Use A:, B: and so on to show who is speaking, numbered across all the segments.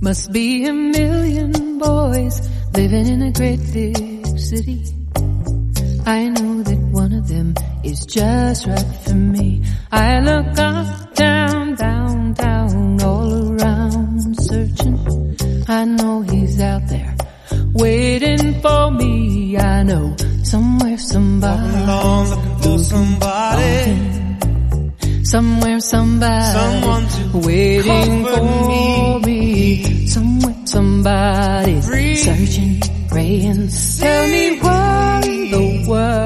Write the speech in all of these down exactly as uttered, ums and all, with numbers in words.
A: Must be a million boys living in a great big city. I know that one of them is just right for me. I look up, down, down, down, all around searching. I know he's out there waiting for me. I know somewhere somebody
B: along looking for somebody.
A: Somewhere somebody
B: Someone to
A: waiting for
B: me.
A: me. Somewhere somebody
B: Free.
A: searching, praying. Tell me what in the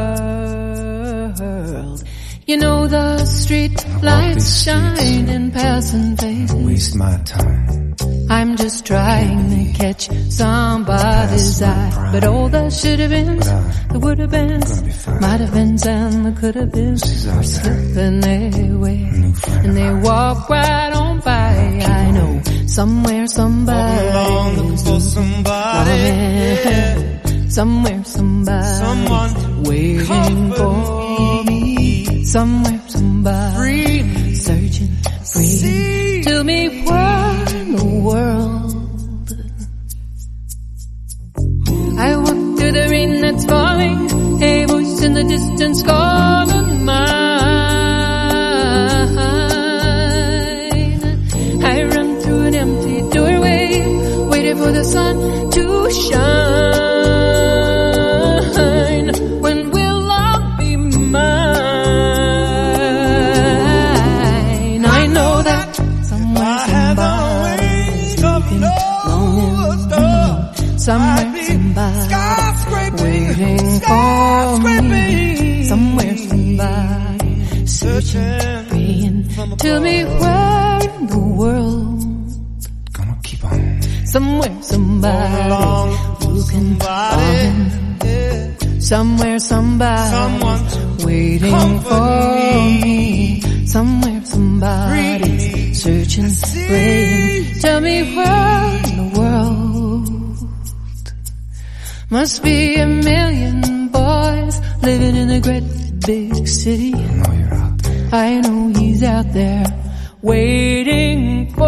A: world. You know the street lights shine in passing faces.
C: Waste my time.
A: I'm just trying to catch somebody's eye. But all that should have been, the would have been, might have been, and the could have been, are slipping away. And they walk right on by. I know somewhere somebody
B: along looking for somebody.
A: Yeah. Somewhere somebody
B: Someone
A: waiting for me. Somewhere somebody
B: Free.
A: searching, free. Tell me where in the world. I walk through the rain that's falling, a voice in the distance calling mine. I run through an empty doorway, waiting for the sun to shine. When will love be mine? I know that somewhere somebody's looking, longing, somewhere somebody waiting for me. Somewhere somebody searching, praying. Tell me where in the world.
C: Gonna keep on.
A: Somewhere somebody looking, longing. Somewhere somebody waiting for me. Somewhere somebody searching, praying. Tell me where in the world. Must be a million boys living in a great big city.
C: I know you're out there.
A: I know he's out there waiting